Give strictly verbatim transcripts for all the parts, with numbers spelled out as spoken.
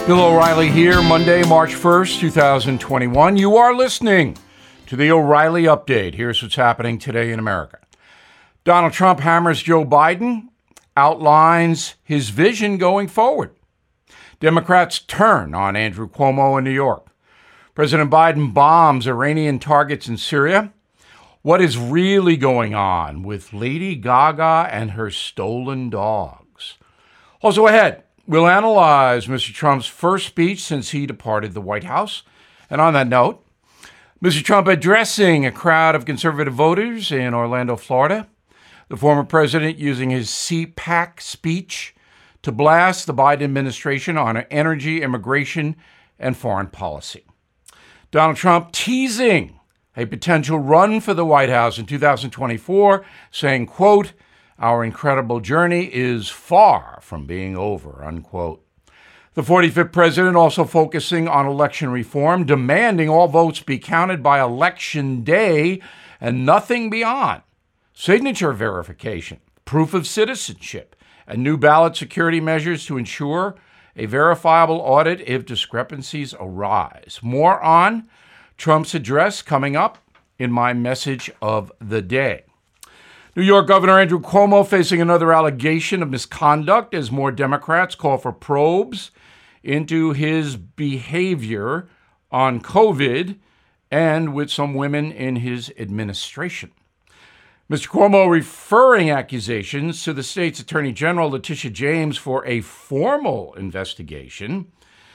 Bill O'Reilly here, Monday, March first, twenty twenty-one. You are listening to the O'Reilly Update. Here's what's happening today in America. Donald Trump hammers Joe Biden, outlines his vision going forward. Democrats turn on Andrew Cuomo in New York. President Biden bombs Iranian targets in Syria. What is really going on with Lady Gaga and her stolen dogs? Also ahead, we'll analyze Mister Trump's first speech since he departed the White House. And on that note, Mister Trump addressing a crowd of conservative voters in Orlando, Florida. The former president using his C PAC speech to blast the Biden administration on energy, immigration, and foreign policy. Donald Trump teasing a potential run for the White House in two thousand twenty-four, saying, quote, "Our incredible journey is far from being over," unquote. The forty-fifth president also focusing on election reform, demanding all votes be counted by Election Day and nothing beyond. Signature verification, proof of citizenship, and new ballot security measures to ensure a verifiable audit if discrepancies arise. More on Trump's address coming up in my message of the day. New York Governor Andrew Cuomo facing another allegation of misconduct as more Democrats call for probes into his behavior on COVID and with some women in his administration. Mister Cuomo referring accusations to the state's Attorney General Letitia James for a formal investigation.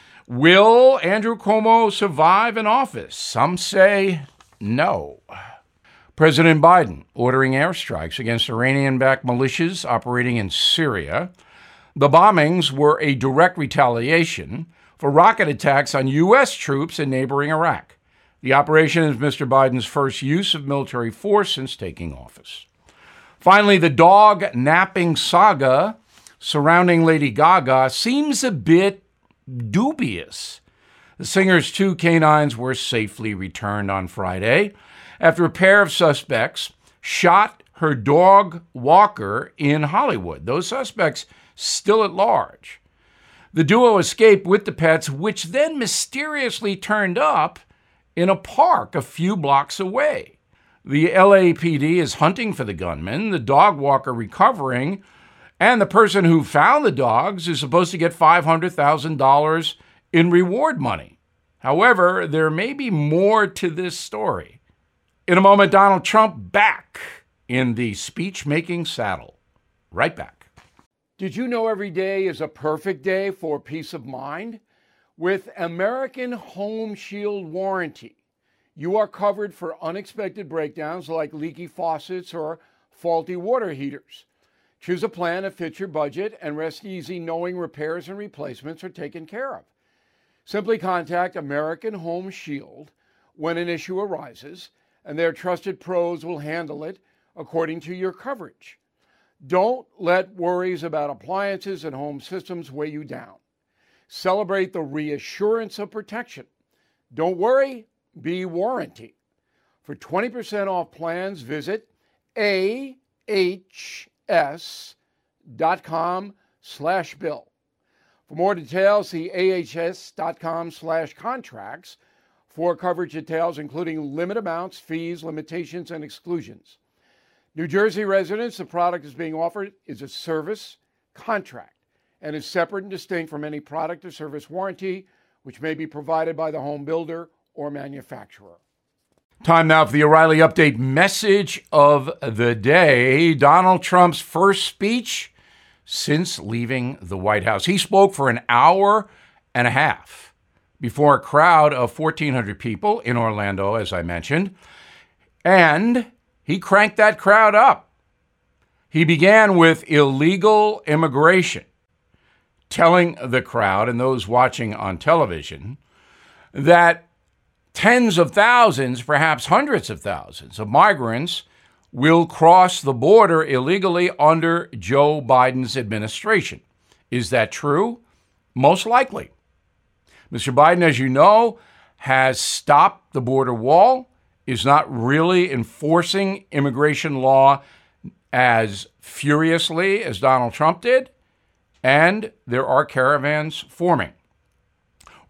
Will Andrew Cuomo survive in office? Some say no. President Biden ordering airstrikes against Iranian-backed militias operating in Syria. The bombings were a direct retaliation for rocket attacks on U S troops in neighboring Iraq. The operation is Mister Biden's first use of military force since taking office. Finally, the dog napping saga surrounding Lady Gaga seems a bit dubious. The singer's two canines were safely returned on Friday after a pair of suspects shot her dog walker in Hollywood. Those suspects still at large. The duo escaped with the pets, which then mysteriously turned up in a park a few blocks away. The L A P D is hunting for the gunman, the dog walker recovering, and the person who found the dogs is supposed to get five hundred thousand dollars in reward money. However, there may be more to this story. In a moment, Donald Trump back in the speech-making saddle. Right back. Did you know every day is a perfect day for peace of mind? With American Home Shield Warranty, you are covered for unexpected breakdowns like leaky faucets or faulty water heaters. Choose a plan that fits your budget and rest easy knowing repairs and replacements are taken care of. Simply contact American Home Shield when an issue arises, and their trusted pros will handle it according to your coverage. Don't let worries about appliances and home systems weigh you down. Celebrate the reassurance of protection. Don't worry, be warranty. For twenty percent off plans, visit ahs dot com slash bill. For more details, see ahs dot com slash contracts for coverage details, including limit amounts, fees, limitations, and exclusions. New Jersey residents, the product is being offered is a service contract and is separate and distinct from any product or service warranty, which may be provided by the home builder or manufacturer. Time now for the O'Reilly Update message of the day. Donald Trump's first speech since leaving the White House. He spoke for an hour and a half before a crowd of fourteen hundred people in Orlando, as I mentioned, and he cranked that crowd up. He began with illegal immigration, telling the crowd and those watching on television that tens of thousands, perhaps hundreds of thousands of migrants will cross the border illegally under Joe Biden's administration. Is that true? Most likely. Mister Biden, as you know, has stopped the border wall, is not really enforcing immigration law as furiously as Donald Trump did, and there are caravans forming.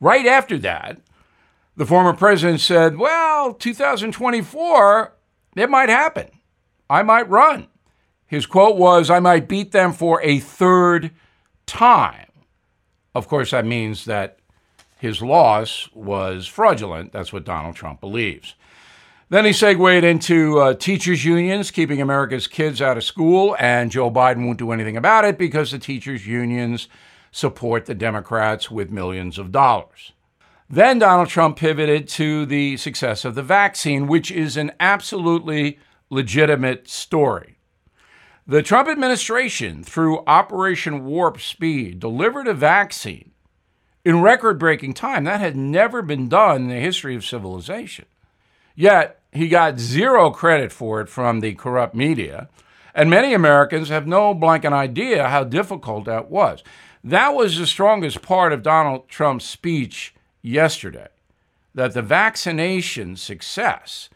Right after that, the former president said, well, two thousand twenty-four, it might happen. I might run. His quote was, I might beat them for a third time. Of course, that means that his loss was fraudulent. That's what Donald Trump believes. Then he segued into uh, teachers' unions keeping America's kids out of school, and Joe Biden won't do anything about it because the teachers' unions support the Democrats with millions of dollars. Then Donald Trump pivoted to the success of the vaccine, which is an absolutely legitimate story. The Trump administration, through Operation Warp Speed, delivered a vaccine in record-breaking time. That had never been done in the history of civilization. Yet, he got zero credit for it from the corrupt media, and many Americans have no blanket idea how difficult that was. That was the strongest part of Donald Trump's speech yesterday, that the vaccination success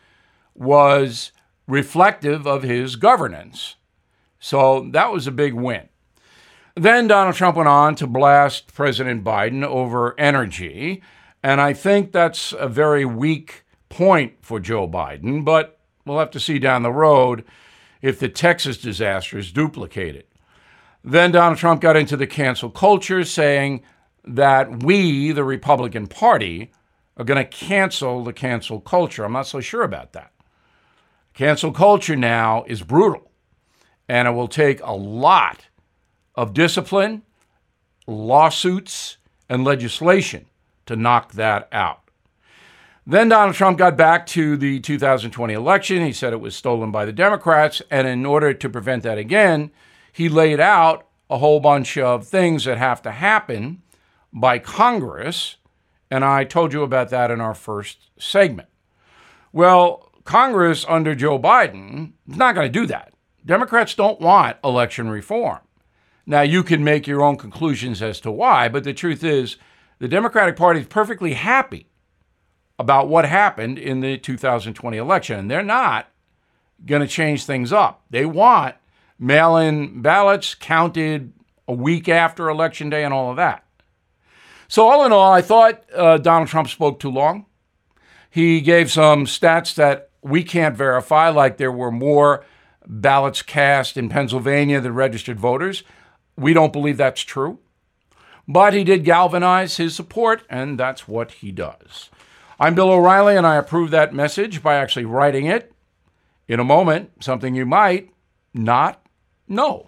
was reflective of his governance. So that was a big win. Then Donald Trump went on to blast President Biden over energy, and I think that's a very weak point for Joe Biden, but we'll have to see down the road if the Texas disaster is duplicated. Then Donald Trump got into the cancel culture, saying that we, the Republican Party, are going to cancel the cancel culture. I'm not so sure about that. Cancel culture now is brutal, and it will take a lot of discipline, lawsuits, and legislation to knock that out. Then Donald Trump got back to the two thousand twenty election. He said it was stolen by the Democrats, and in order to prevent that again, he laid out a whole bunch of things that have to happen by Congress, and I told you about that in our first segment. Well, Congress under Joe Biden is not going to do that. Democrats don't want election reform. Now, you can make your own conclusions as to why, but the truth is the Democratic Party is perfectly happy about what happened in the two thousand twenty election, and they're not going to change things up. They want mail-in ballots counted a week after Election Day and all of that. So all in all, I thought uh, Donald Trump spoke too long. He gave some stats that we can't verify, like there were more ballots cast in Pennsylvania than registered voters. We don't believe that's true. But he did galvanize his support, and that's what he does. I'm Bill O'Reilly, and I approve that message by actually writing it. In a moment, something you might not know.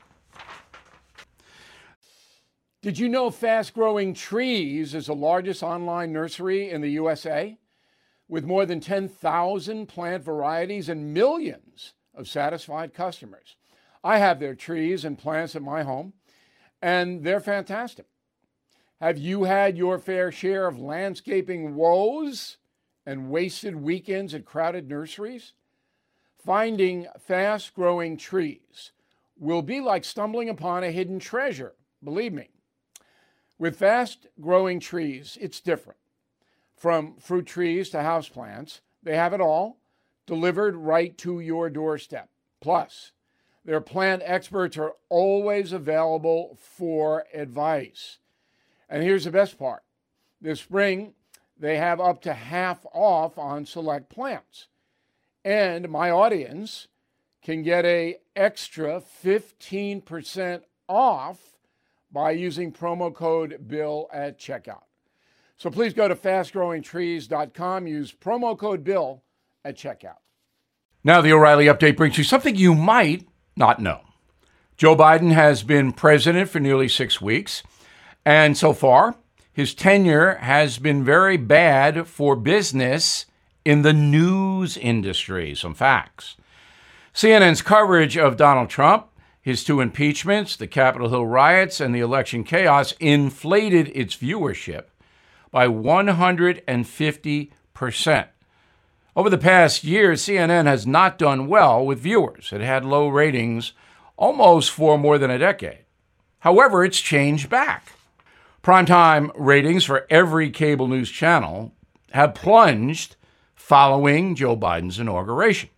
Did you know Fast Growing Trees is the largest online nursery in the U S A? With more than ten thousand plant varieties and millions of satisfied customers. I have their trees and plants at my home, and they're fantastic. Have you had your fair share of landscaping woes and wasted weekends at crowded nurseries? Finding Fast Growing Trees will be like stumbling upon a hidden treasure, believe me. With Fast Growing Trees, it's different. From fruit trees to houseplants, they have it all delivered right to your doorstep. Plus, their plant experts are always available for advice. And here's the best part. This spring, they have up to half off on select plants. And my audience can get an extra fifteen percent off by using promo code BILL at checkout. So please go to fast growing trees dot com, use promo code BILL at checkout. Now the O'Reilly Update brings you something you might not know. Joe Biden has been president for nearly six weeks, and so far, his tenure has been very bad for business in the news industry. Some facts. C N N's coverage of Donald Trump, his two impeachments, the Capitol Hill riots, and the election chaos inflated its viewership by one hundred fifty percent. Over the past year, C N N has not done well with viewers. It had low ratings almost for more than a decade. However, it's changed back. Primetime ratings for every cable news channel have plunged following Joe Biden's inauguration.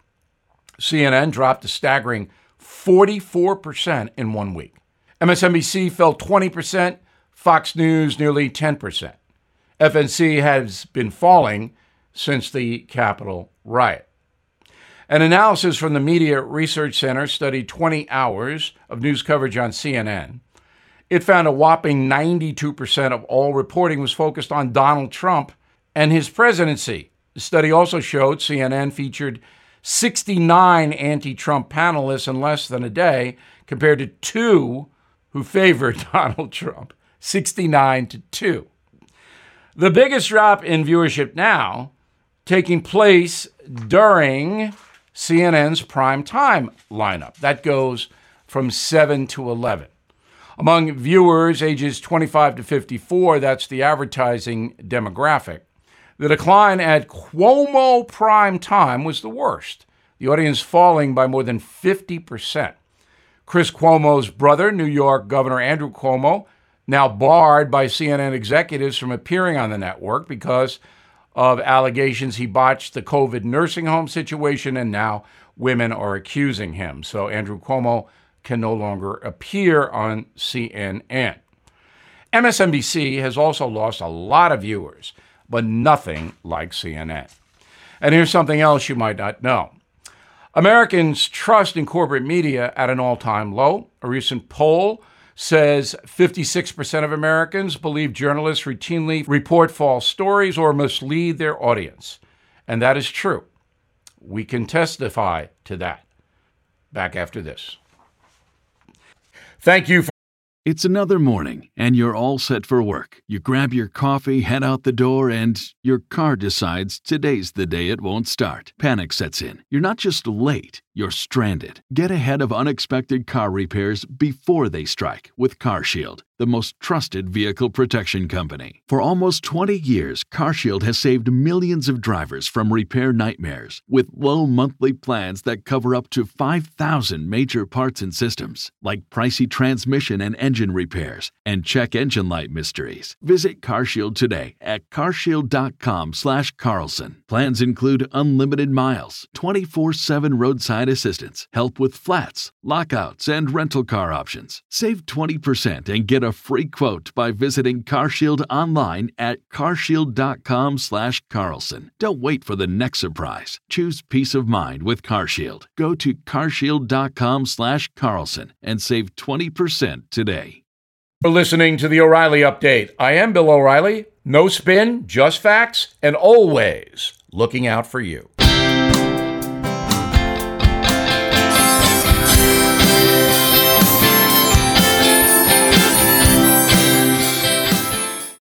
C N N dropped a staggering forty-four percent in one week. M S N B C fell twenty percent, Fox News nearly ten percent. F N C has been falling since the Capitol riot. An analysis from the Media Research Center studied twenty hours of news coverage on C N N. It found a whopping ninety-two percent of all reporting was focused on Donald Trump and his presidency. The study also showed C N N featured sixty-nine anti-Trump panelists in less than a day, compared to two who favored Donald Trump, sixty-nine to two. The biggest drop in viewership now taking place during C N N's prime time lineup. That goes from seven to eleven. Among viewers ages twenty-five to fifty-four, that's the advertising demographic, the decline at Cuomo prime time was the worst, the audience falling by more than fifty percent. Chris Cuomo's brother, New York Governor Andrew Cuomo, now barred by C N N executives from appearing on the network because of allegations he botched the COVID nursing home situation, and now women are accusing him. So Andrew Cuomo can no longer appear on C N N. M S N B C has also lost a lot of viewers, but nothing like C N N. And here's something else you might not know. Americans' trust in corporate media at an all-time low. A recent poll says fifty-six percent of Americans believe journalists routinely report false stories or mislead their audience. And that is true. We can testify to that. Back after this. Thank you for It's another morning, and you're all set for work. You grab your coffee, head out the door, and your car decides today's the day it won't start. Panic sets in. You're not just late, you're stranded. Get ahead of unexpected car repairs before they strike with CarShield, the most trusted vehicle protection company. For almost twenty years, CarShield has saved millions of drivers from repair nightmares with low monthly plans that cover up to five thousand major parts and systems, like pricey transmission and engine repairs and check engine light mysteries. Visit CarShield today at carshield.com slash Carlson. Plans include unlimited miles, twenty-four seven roadside assistance, help with flats, lockouts, and rental car options. Save twenty percent and get a free quote by visiting CarShield online at carshield.com slash Carlson. Don't wait for the next surprise. Choose peace of mind with CarShield. Go to carshield.com slash Carlson and save twenty percent today. For listening to the O'Reilly Update. I am Bill O'Reilly. No spin, just facts, and always looking out for you.